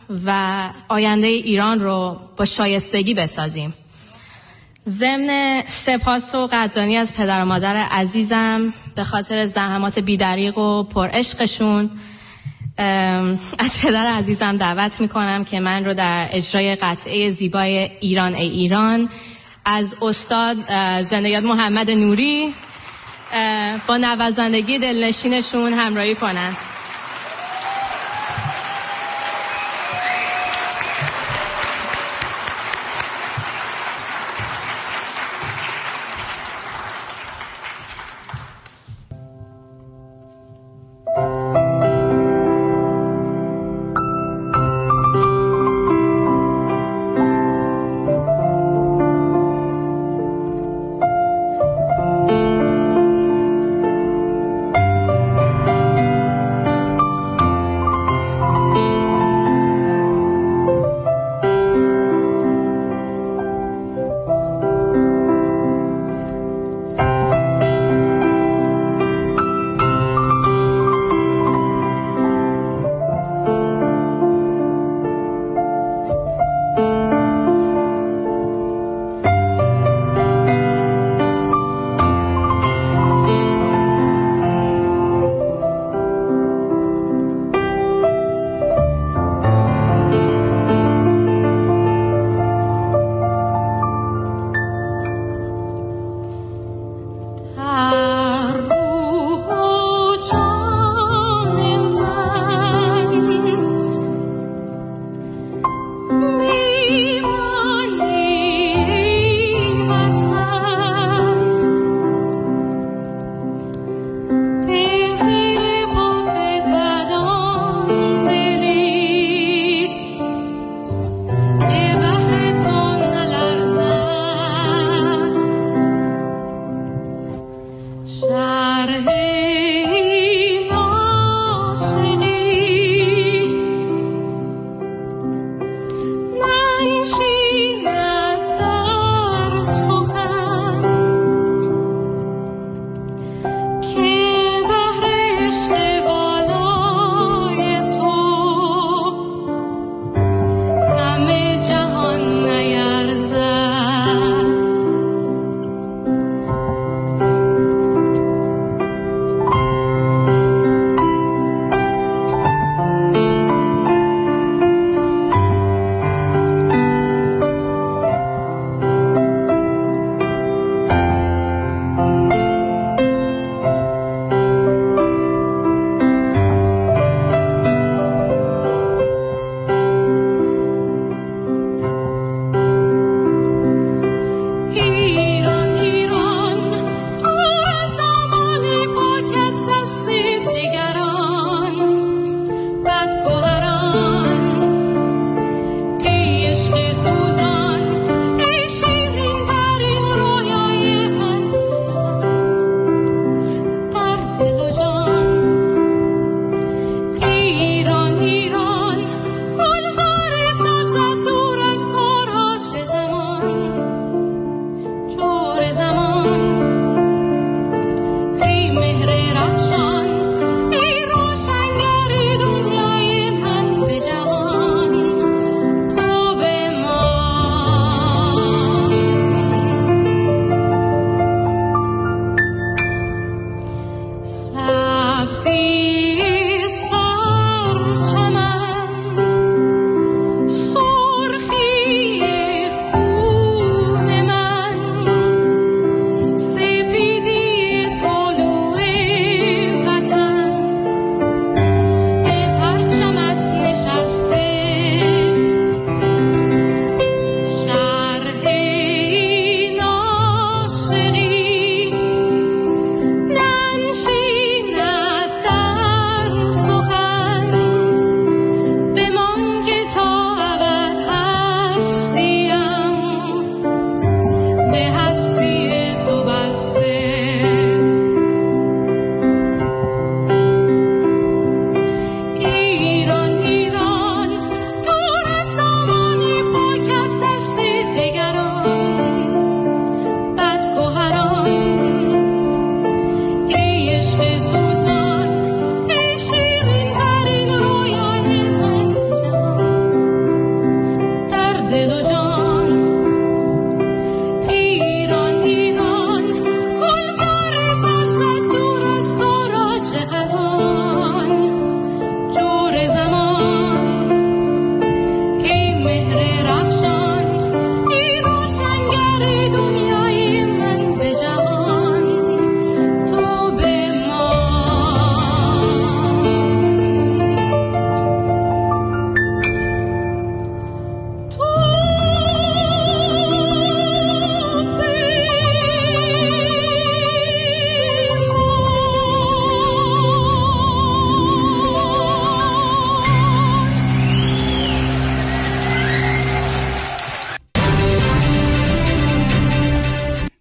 و آینده ایران رو با شایستگی بسازیم. ضمن سپاس و قدردانی از پدر و مادر عزیزم به خاطر زحمات بی‌دریغ و پرعشقشون، از پدر عزیزم دعوت میکنم که من رو در اجرای قطعه زیبای ایران ای ایران از استاد زنده یاد محمد نوری با نوازندگی دلنشینشون همراهی کنن.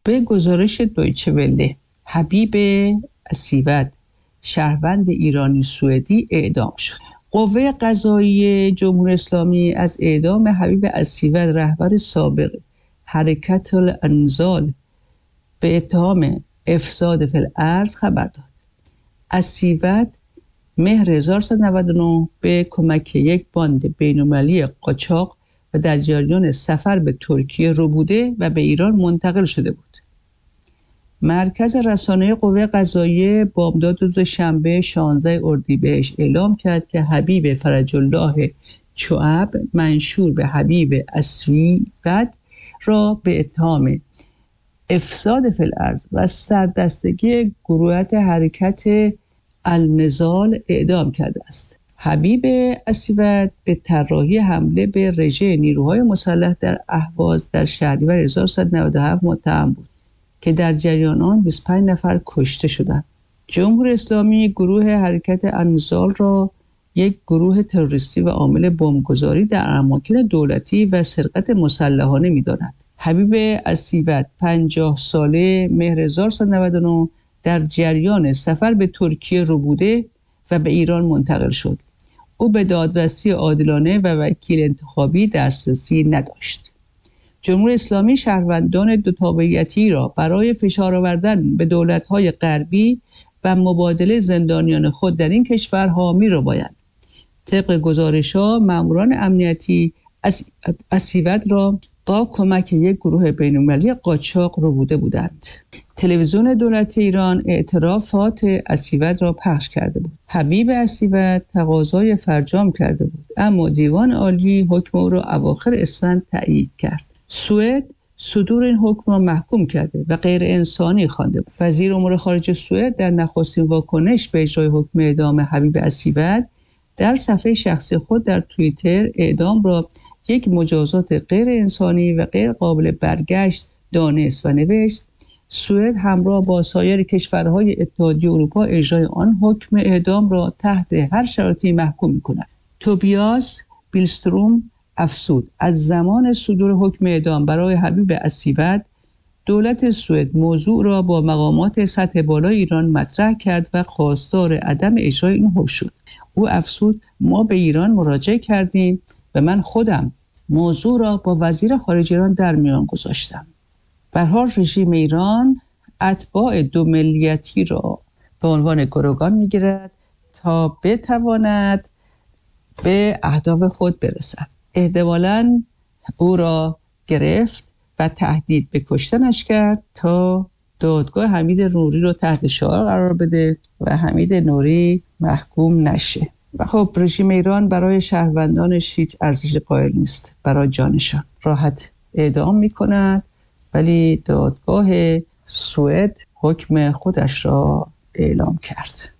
به گزارش دویچه وله، حبیب اسیوت، شهروند ایرانی سوئدی اعدام شد. قوه قضاییه جمهوری اسلامی از اعدام حبیب اسیوت، رهبر سابق حرکت الانزال، به اتهام افساد فی الارض خبر داد. اسیوت مهر 1399 به کمک یک باند بین‌المللی قاچاق و در جریان سفر به ترکیه رو بوده و به ایران منتقل شده بود. مرکز رسانه قوه قضاییه بامداد روز شنبه 16 اردیبهشت اعلام کرد که حبیب فرج الله چوب، منشور به حبیب اسیوت، را به اتهام افساد فی الارض و سردستگی گروهیت حرکت النضال اعدام کرده است. حبیب اسیوت به طراحی حمله به رژه نیروهای مسلح در اهواز در شهریور 1397 متهم بود که در جریان آن 25 نفر کشته شدند. جمهوری اسلامی گروه حرکت النضال را یک گروه تروریستی و عامل بمبگذاری در اماکن دولتی و سرقت مسلحانه می‌داند. حبیب اسیوت 50 ساله مهر 1399 در جریان سفر به ترکیه رو بوده و به ایران منتقل شد. او به دادرسی عادلانه و وکیل انتخابی دسترسی نداشت. جمهوری اسلامی شهروندان دو تابعیتی را برای فشار آوردن به دولت‌های غربی و مبادله زندانیان خود در این کشورها می‌ربایند. طبق گزارش‌ها ماموران امنیتی اسیوت را با کمک یک گروه بین‌المللی قاچاق ربوده بودند. تلویزیون دولت ایران اعترافات اسیوت را پخش کرده بود. حبیب اسیوت تقاضای فرجام کرده بود، اما دیوان عالی حکم او را اواخر اسفند تایید کرد. سوئد صدور این حکم را محکوم کرده و غیر انسانی خوانده بود. وزیر امور خارجه سوئد در نخستین واکنش به اجرای حکم اعدام حبیب اسیوت در صفحه شخصی خود در توییتر اعدام را یک مجازات غیر انسانی و غیر قابل برگشت دانست و نوشت: سوئد همراه با سایر کشورهای اتحادیه اروپا اجرای آن حکم اعدام را تحت هر شرایطی محکوم می‌کند. توبیاس بیلستروم افزود: از زمان صدور حکم اعدام برای حبیب اسیوت، دولت سوئد موضوع را با مقامات سطح بالای ایران مطرح کرد و خواستار عدم اجرای این حکم شد. او افزود: ما به ایران مراجعه کردیم و من خودم موضوع را با وزیر خارجه ایران در میان گذاشتم. به هر حال رژیم ایران اتباع دو ملیتی را به عنوان گروگان می‌گیرد تا بتواند به اهداف خود برسد. احتمالاً او را گرفت و تهدید به کشتنش کرد تا دادگاه حمید نوری رو تحت شعار قرار بده و حمید نوری محکوم نشه. و خب رژیم ایران برای شهروندانش هیچ ارزش قائل نیست. برای جانشان راحت اعدام می‌کند، ولی دادگاه سوئد حکم خودش را اعلام کرد.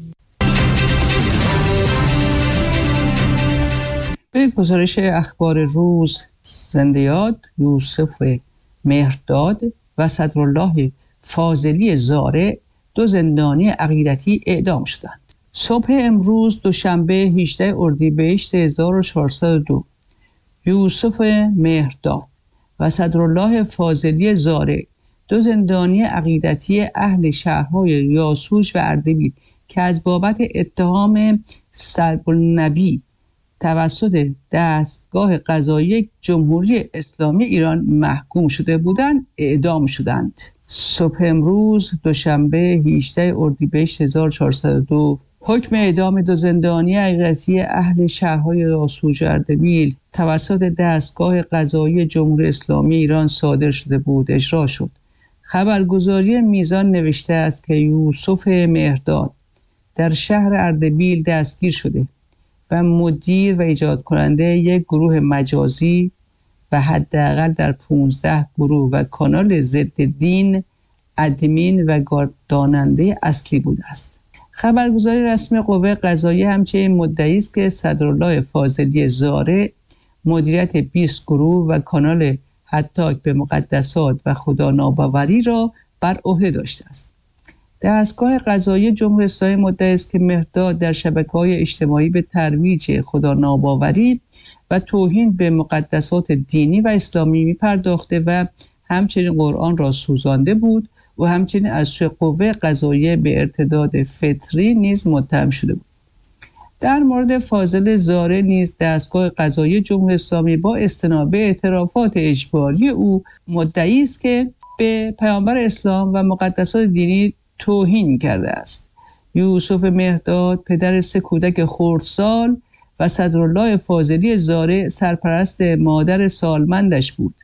به گزارش اخبار روز، زنده یاد یوسف مهرداد و صدرالله فاضلی زارع، دو زندانی عقیدتی اعدام شدند. صبح امروز دوشنبه 18 اردیبهشت 1402 یوسف مهرداد و صدرالله فاضلی زارع، دو زندانی عقیدتی اهل شهرهای یاسوج و اردبیل که از بابت اتهام سلب النبی توسط دستگاه قضایی جمهوری اسلامی ایران محکوم شده بودند اعدام شدند. صبح امروز دوشنبه 18 اردیبهشت 1402 حکم اعدام دو زندانی عقیدتی اهل شهرهای یاسوج و اردبیل توسط دستگاه قضایی جمهوری اسلامی ایران صادر شده بود اجرا شد. خبرگزاری میزان نوشته است که یوسف مهرداد در شهر اردبیل دستگیر شده و مدیر و ایجاد کننده یک گروه مجازی و حداقل در 15 گروه و کانال ضد دین ادمین و گرداننده اصلی بوده است. خبرگزاری رسمی قوه قضاییه همچنین مدعی است که صدرالله فاضلی زارع مدیریت 20 گروه و کانال حتی به مقدسات و خدا ناباوری را بر عهده داشته است. دستگاه قضایی جمهوری اسلامی مدعی است که مهرداد در شبکه‌های اجتماعی به ترویج خدا ناباوری و توهین به مقدسات دینی و اسلامی می‌پرداخته و همچنین قرآن را سوزانده بود و همچنین از سوی قوه قضاییه به ارتداد فطری نیز متهم شده بود. در مورد فاضل زاره نیز دستگاه قضایی جمهوری اسلامی با استناد به اعترافات اجباری او مدعی است که به پیامبر اسلام و مقدسات دینی توهین کرده است. یوسف مهرداد پدر 3 کودک خردسال و صدرالله فاضلی زاره سرپرست مادر سالمندش بود.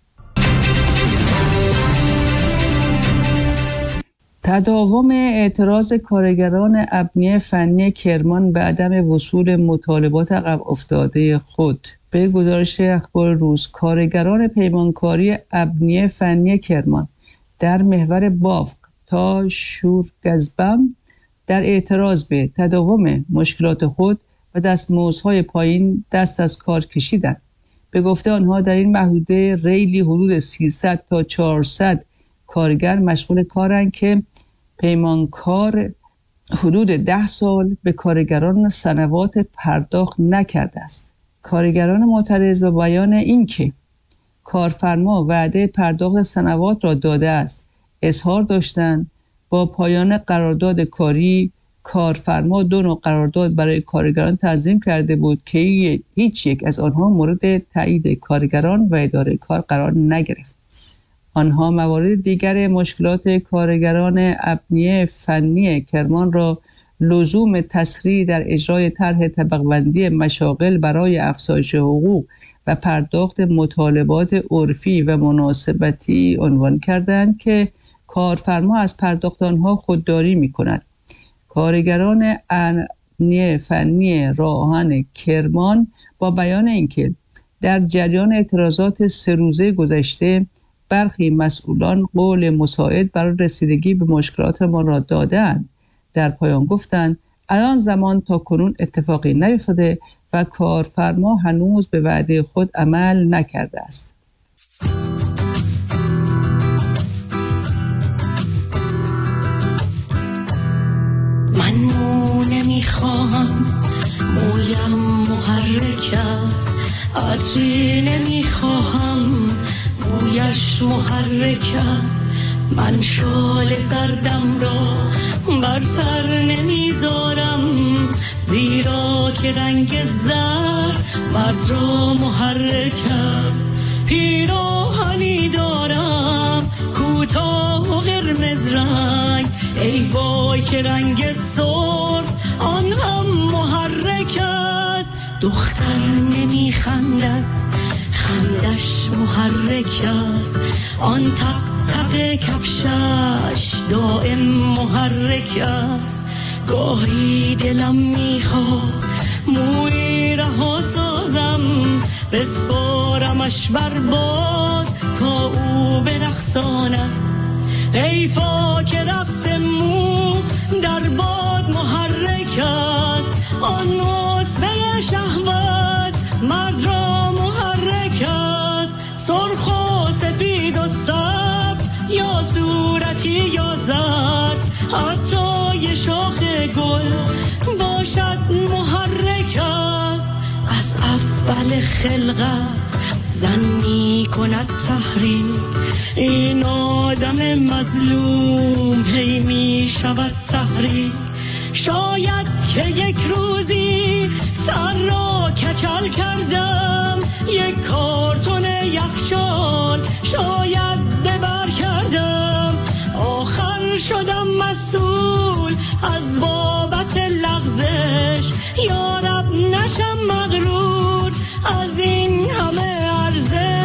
تداوم اعتراض کارگران ابنیه فنی کرمان به عدم وصول مطالبات عقب افتاده خود. به گزارش اخبار روز، کارگران پیمانکاری ابنیه فنی کرمان در محور بافق تا شورگزبم در اعتراض به تداوم مشکلات خود و دستمزدهای پایین دست از کار کشیدند. به گفته آنها در این محدوده ریلی حدود 300 تا 400 کارگر مشغول کارند که پیمانکار حدود 10 سال به کارگران سنوات پرداخت نکرده است. کارگران معترض به بیان اینکه کارفرما وعده پرداخت سنوات را داده است اظهار داشتند با پایان قرارداد کاری کارفرما 2 نوع قرارداد برای کارگران تنظیم کرده بود که هیچ یک از آنها مورد تایید کارگران و اداره کار قرار نگرفت. آنها موارد دیگر مشکلات کارگران ابنیه فنی کرمان را لزوم تسریع در اجرای طرح طبقه‌بندی مشاغل برای افزایش حقوق و پرداخت مطالبات عرفی و مناسبتی عنوان کردند که کارفرما از پرداخت آنها خودداری می‌کند. کارگران ابنیه فنی راهن کرمان با بیان اینکه در جریان اعتراضات 3 روزه گذشته برخی مسئولان قول مساعد برای رسیدگی به مشکلات ما را دادند، در پایان گفتند الان زمان تا کنون اتفاقی نیفتاده و کارفرما هنوز به وعده خود عمل نکرده است. من مو نمیخواهم، مویم محرک است، عطری نمیخواهم، مویش محرک است. من شال زردم را بر سر نمیذارم، زیرا که رنگ زرد مرد را محرک است. پیراهنی دارم کوتاه و قرمز رنگ، ای وای که رنگ سرخ آن هم محرک است. دختر نمیخندد، خندش محرک است، آن تق تق کفشش دائم محرک است. گاهی دلم میخواد موی رها سازم، بسپارمش بر باد تا او برقصاند. حیفا که رقص مو در باد محرک است، آن نطفه شهوت مرد را محرک است. سرخ و سفید و سبز یا صورتی یا زرد، حتی یه شاخ گل باشد محرک است. از اول خلقت زن می کند تحریک، این آدم مظلوم هی می شود تحریک. شاید که یک روزی سر را کچل کردم، یک کارتون یخچال شاید ببر کردم. آخر شدم مسئول از بابت لغزش، یا رب نشم مغرور از این همه عرضه.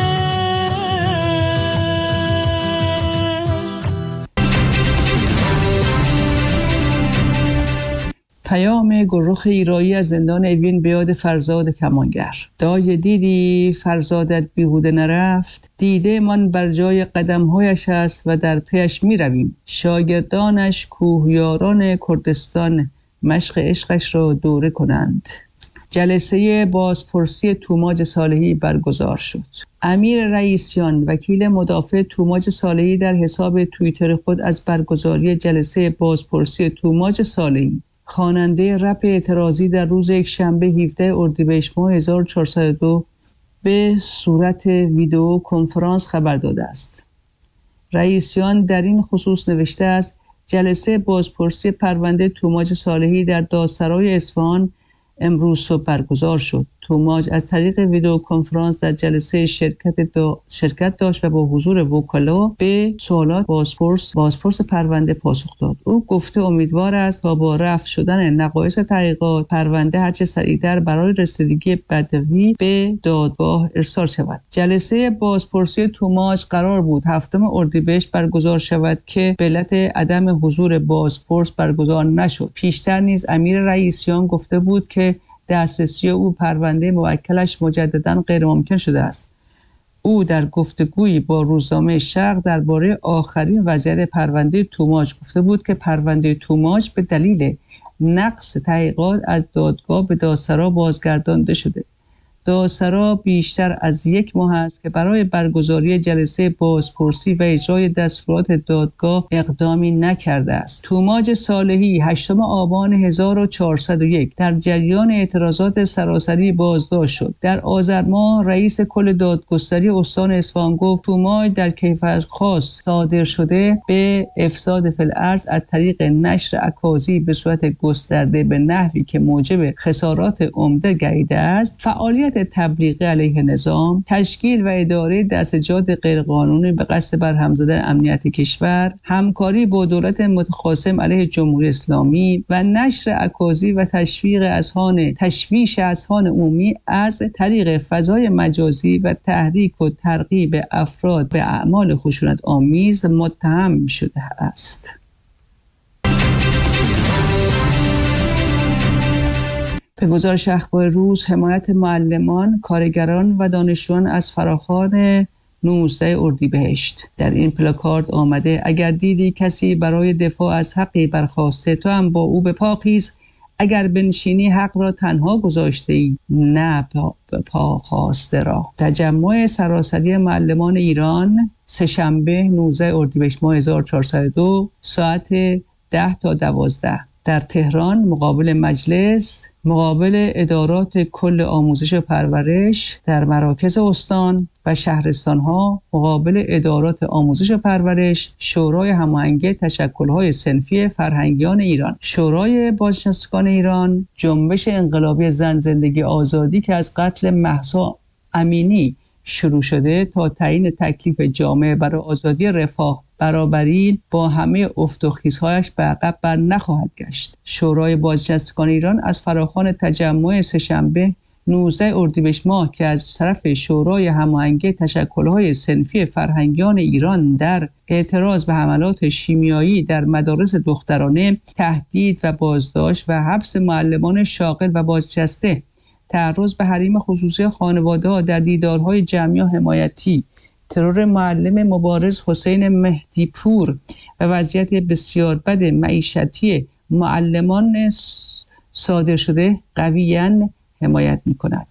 پیام گروخ ایرایی از زندان اوین به یاد فرزاد کمانگر. دای دیدی فرزادت بیهوده نرفت، دیده من بر جای قدمهایش است و در پیش می رویم. شاگردانش کوهیاران کردستان مشق عشقش را دوره کنند. جلسه بازپرسی توماج صالحی برگزار شد. امیر رئیسیان وکیل مدافع توماج صالحی در حساب توییتر خود از برگزاری جلسه بازپرسی توماج صالحی، خواننده رپ اعتراضی، در روز یکشنبه 17 اردیبهشت ماه 1402 به صورت ویدئو کنفرانس خبر داده است. رئیسیان در این خصوص نوشته است: جلسه بازپرسی پرونده توماج صالحی در دادسرای اصفهان امروز صبح برگزار شد. توماج از طریق ویدیو کنفرانس در جلسه شرکت داشت و با حضور وکلا به سوالات بازپرس پرونده پاسخ داد. او گفته امیدوار است تا با رفع شدن نقایص تحقیقات پرونده هرچه سریعتر برای رسیدگی بدوی به دادگاه ارسال شود. جلسه بازپرسی توماج قرار بود 7 اردیبهشت برگزار شود که به علت عدم حضور بازپرس برگزار نشد. پیشتر نیز امیر رئیسیان گفته بود که دسترسی او پرونده موکلش مجددا غیر ممکن شده است. او در گفتگویی با روزنامه شرق درباره آخرین وضعیت پرونده توماج گفته بود که پرونده توماج به دلیل نقص تحقیقات از دادگاه به دادسرا بازگردانده شده. دادسرا بیشتر از 1 ماه است که برای برگزاری جلسه بازپرسی و اجرای دستورات دادگاه اقدامی نکرده است. توماج صالحی 8 آبان 1401 در جریان اعتراضات سراسری بازداشت شد. در آذر ماه رئیس کل دادگستری استان اصفهان گفت توماج در کیفر خاص صادر شده به افساد فی الارض از طریق نشر اکاذیب به صورت گسترده به نحوی که موجب خسارات عمده گردیده است، فعالیت تبلیغی علیه نظام، تشکیل و اداره دستجات غیرقانونی به قصد برهم زدن امنیت کشور، همکاری با دولت متخاصم علیه جمهوری اسلامی و نشر اکاذیب و تشویش اذهان عمومی از طریق فضای مجازی و تحریک و ترغیب افراد به اعمال خشونت آمیز متهم شده است. به گزارش اخبار روز، حمایت معلمان، کارگران و دانشجویان از فراخوان 19 اردیبهشت. در این پلاکارد آمده: اگر دیدی کسی برای دفاع از حقی برخاسته، تو هم با او به پا خیز. اگر بنشینی حق را تنها گذاشته ای، نه پا خواسته را. تجمع سراسری معلمان ایران سه‌شنبه 19 اردیبهشت ماه 1402 ساعت 10 تا 12 در تهران مقابل مجلس، مقابل ادارات کل آموزش و پرورش در مراکز استان و شهرستان‌ها، مقابل ادارات آموزش و پرورش، شورای هماهنگی تشکل‌های صنفی فرهنگیان ایران، شورای بازنشستگان ایران، جنبش انقلابی زن زندگی آزادی که از قتل مهسا امینی شروع شده تا تعیین تکلیف جامعه برای آزادی، رفاه، برابری با همه افت و خیزهایش به عقب بر نخواهد گشت. شورای بازنشستگان ایران از فراخوان تجمع سه‌شنبه 19 اردیبهشت ماه که از طرف شورای هماهنگی تشکل‌های صنفی فرهنگیان ایران در اعتراض به حملات شیمیایی در مدارس دخترانه، تهدید و بازداشت و حبس معلمان شاغل و بازنشسته، تعرض به حریم خصوصی خانواده‌ها در دیدارهای جمعی و حمایتی، ترور معلم مبارز حسین مهدی پور و وضعیت بسیار بد معیشتی معلمان صادر شده قویاً حمایت می‌کند.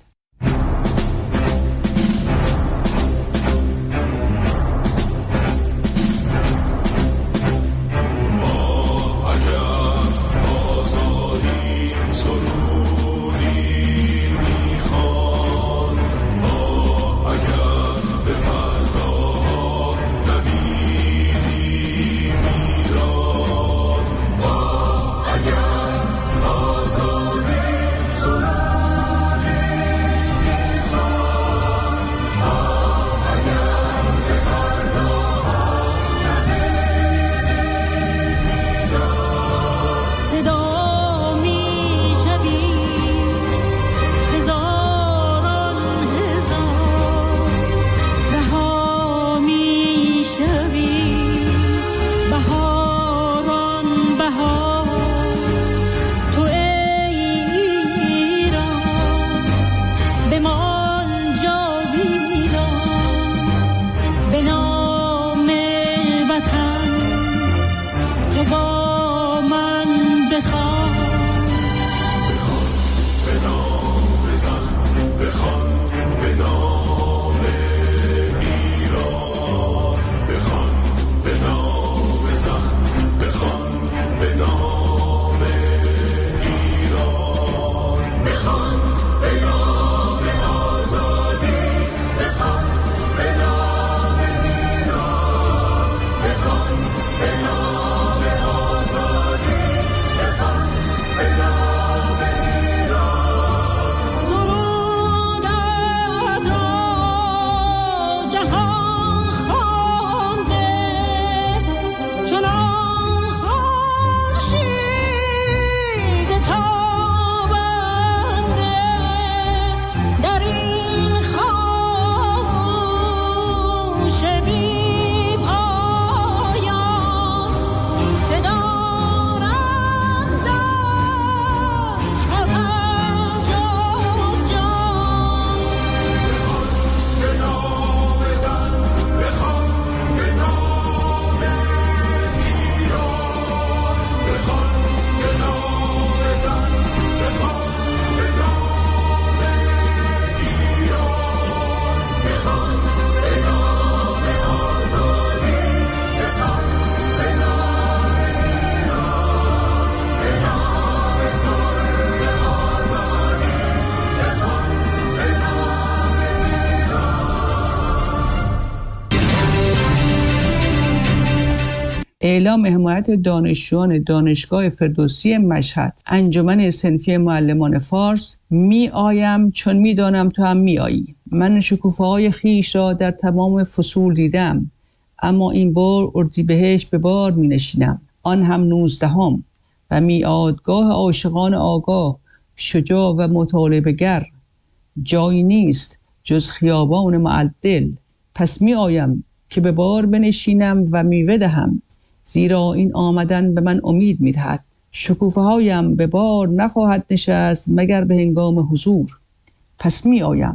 اعلام حمایت دانشجویان دانشگاه فردوسی مشهد، انجمن صنفی معلمان فارس. می آیم چون می دانم تو هم می آیی. من شکوفه‌های خویش را در تمام فصول دیدم، اما این بار اردیبهشت به بار می نشینم، آن هم 19 و میعادگاه عاشقان آگاه، شجاع و مطالبه گر. جایی نیست جز خیابان معدل، پس می آیم که به بار بنشینم و میوه دهم، زیرا این آمدن به من امید می دهد. شکوفه هایم به بار نخواهد نشست مگر به هنگام حضور. پس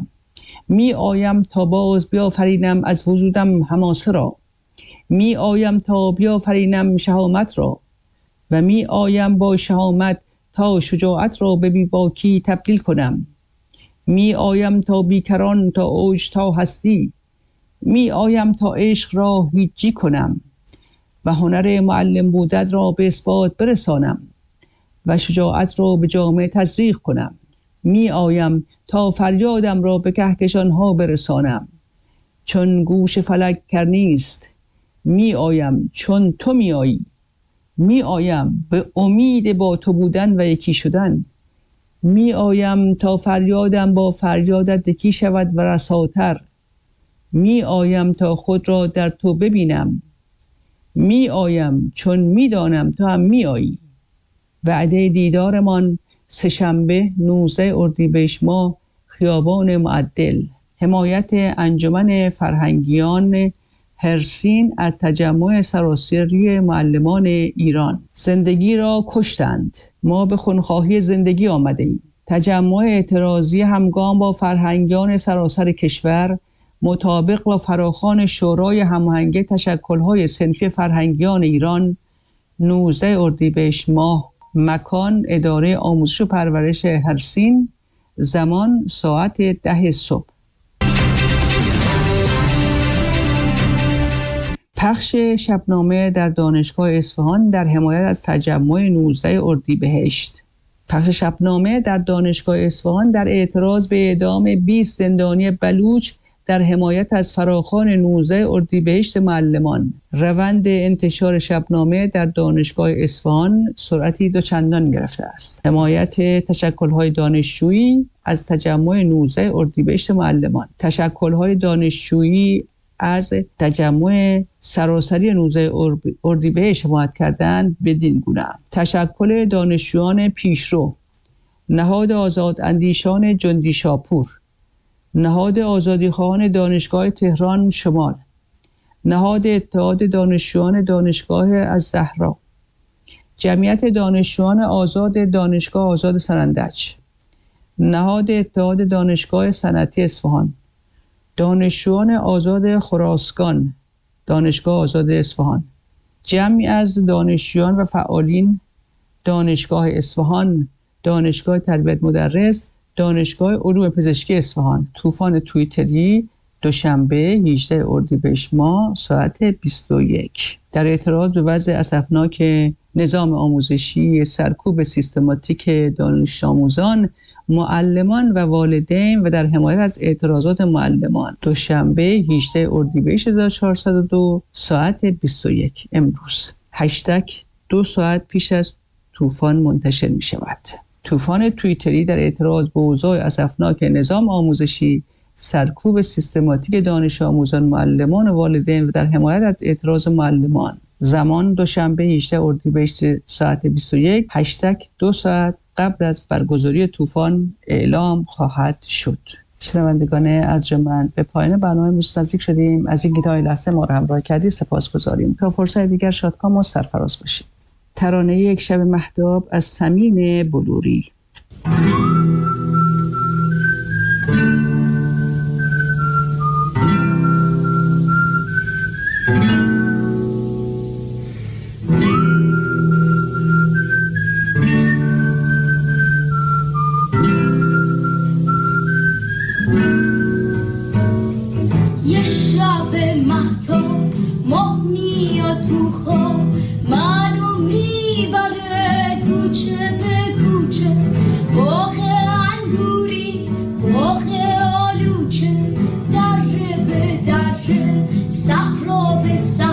می آیم تا باز بیافرینم از وجودم حماسه را، می آیم تا بیافرینم شهامت را، و می آیم با شهامت تا شجاعت را به بیباکی تبدیل کنم. می آیم تا بیکران، تا اوج، تا هستی. می آیم تا عشق را هیچی کنم و هنر معلم بودن را به اثبات برسانم و شجاعت را به جامعه تزریق کنم. می آیم تا فریادم را به کهکشان ها برسانم، چون گوش فلک کر نیست. می آیم چون تو می آیی. می آیم به امید با تو بودن و یکی شدن. می آیم تا فریادم با فریادت یکی شود و رساتر. می آیم تا خود را در تو ببینم. می آیم چون می دانم تو هم می آیی. وعده دیدارمان سه‌شنبه 19 اردیبهشت ماه، خیابان معدل. حمایت انجمن فرهنگیان هرسین از تجمع سراسری معلمان ایران. زندگی را کشتند، ما به خونخواهی زندگی آمده ایم. تجمع اعتراضی همگام با فرهنگیان سراسر کشور مطابق با فراخوان شورای هماهنگی تشکل‌های صنفی فرهنگیان ایران 19 اردیبهشت ماه. مکان اداره آموزش و پرورش هرسین. زمان ساعت 10 صبح. پخش شبنامه در دانشگاه اصفهان در حمایت از تجمع 19 اردیبهشت. پخش شبنامه در دانشگاه اصفهان در اعتراض به اعدام 20 زندانی بلوچ در حمایت از فراخوان 19 اردیبهشت معلمان. روند انتشار شبنامه در دانشگاه اصفهان سرعتی دوچندان گرفته است. حمایت تشکل‌های دانشجویی از تجمع 19 اردیبهشت معلمان. تشکل‌های دانشجویی از تجمع سراسری 19 اردیبهشت حمایت کردند بدین گونه: تشکل دانشجویان پیشرو، نهاد آزاداندیشان جندی شاپور، نهاد آزادیخواهان دانشگاه تهران شمال، نهاد اتحاد دانشجویان دانشگاه الزهرا، جمعیت دانشجویان آزاد دانشگاه آزاد سنندج، نهاد اتحاد دانشگاه صنعتی اصفهان، دانشجویان آزاد خراسان دانشگاه آزاد اصفهان، جمعی از دانشجویان و فعالین دانشگاه اصفهان، دانشگاه تربیت مدرس، دانشگاه علوم پزشکی اصفهان. طوفان توییتری دوشنبه 18 اردیبهشت ماه ساعت 21. در اعتراض به وضع اسفناک نظام آموزشی سرکوب سیستماتیک دانش آموزان، معلمان و والدین و در حمایت از اعتراضات معلمان، دوشنبه 18 اردیبهشت 1402 ساعت 21 امروز. هشتگ 2 ساعت پیش از طوفان منتشر می شود. طوفان توییتری در اعتراض به اوضاع اسفناک نظام آموزشی سرکوب سیستماتیک دانش آموزان، معلمان و والدین و در حمایت از اعتراض معلمان. زمان دوشنبه 18 اردیبهشت ساعت 21. هشتگ 2 ساعت قبل از برگزاری طوفان اعلام خواهد شد. شنوندگان ارجمند، به پایان برنامه امروز نزدیک شدیم. از این تا لحظه ما را همراه کردید سپاسگزاریم. تا فرصت دیگر شادکام و سرفراز باشید. ترانه یک شب مهتاب از سمین بلوری. صحرا به صحرا